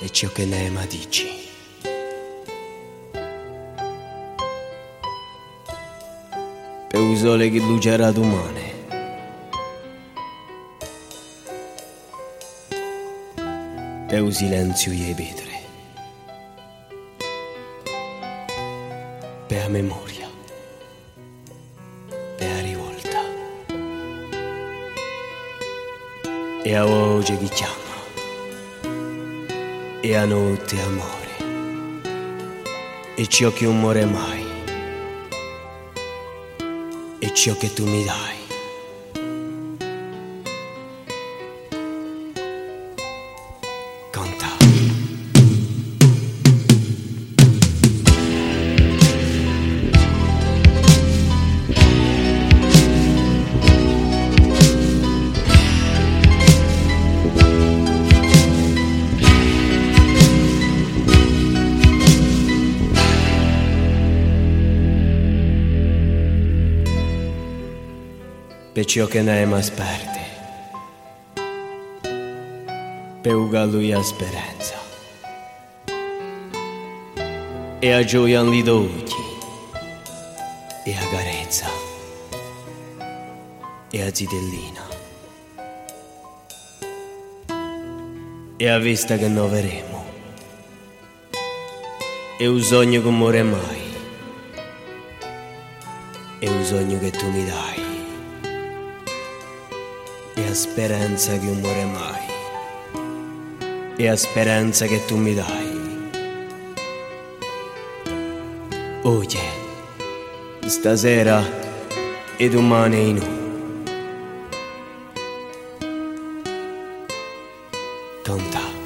e ciò che ne ma dici. Per un sole che lucera domani, per un silenzio e pietre, per la memoria, per la rivolta e a voce che chiama e a notte amore e ciò che non muore mai e ciò che tu mi dai. Canta. Per ciò che ne ma sperde, per lui a speranza e a gioia li dolci e a carezza e a zitellina e a vista che non verremo e un sogno che muore mai e un sogno che tu mi dai e a speranza che non muore mai e a speranza che tu mi dai. Oggi, stasera e domani in un. Canta.